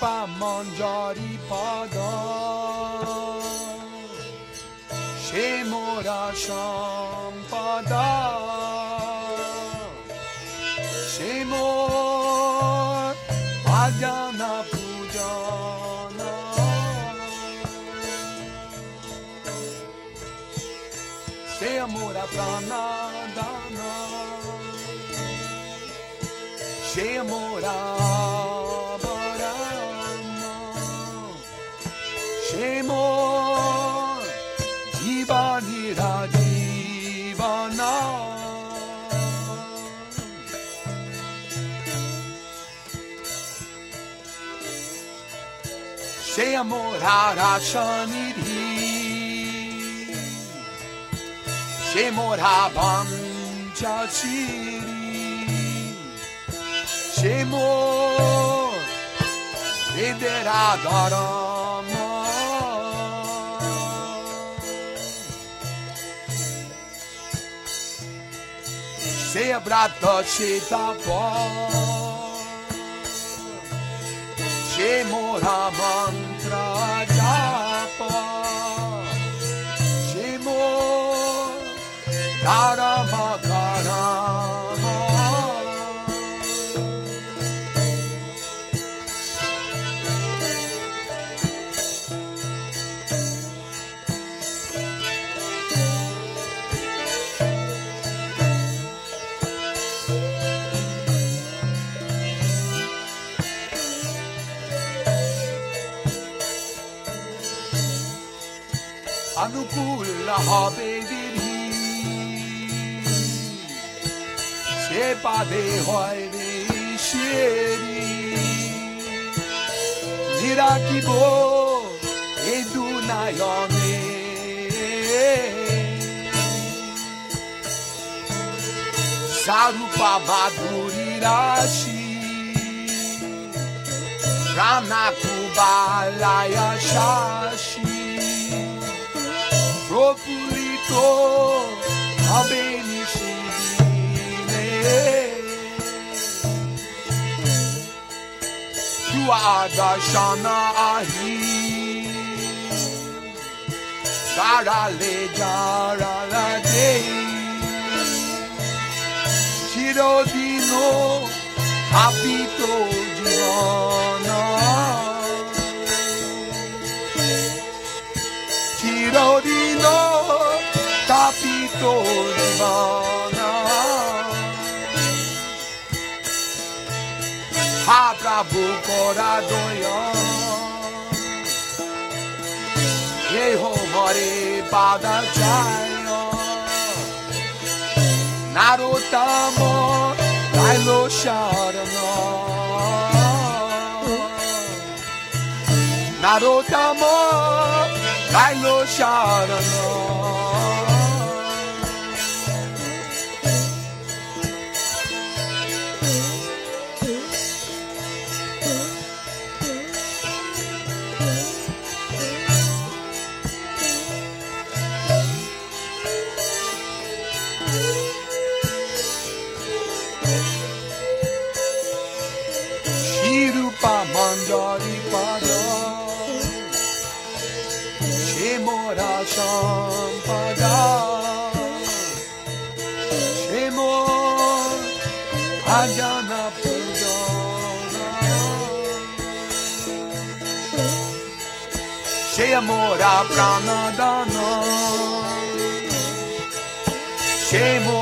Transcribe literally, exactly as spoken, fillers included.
Rupa Manjari Pada Shemora Shampada Shemor Bhajana Pujana Shemora Pranadana Shemora Bharama Shemor Jivanira Jivana Shemora Rashanidhi Shemora Banchachiri Shemor Vidyaradharama Shebrata Shetapa Shemora Mantra Japa Shemor Dharma Karama Anukula habe vidhi Se pade hoy sheri Nirakibo edunayone Sarupa madhuri rashi Pranakubalaya shashi Propulito abenishine Tua darshana ahi Garale jarala dei Chirodino capito jivana Chirodino capito divana Ha Prabhu Koradoya Yeho Hare Pada Jaya Narottama Lailo Sharana Narottama Lailo Sharana Shirupa Manjari Pada Shemora Shampada Shemor Bhajana Pujana Shemora Pranadana Shemor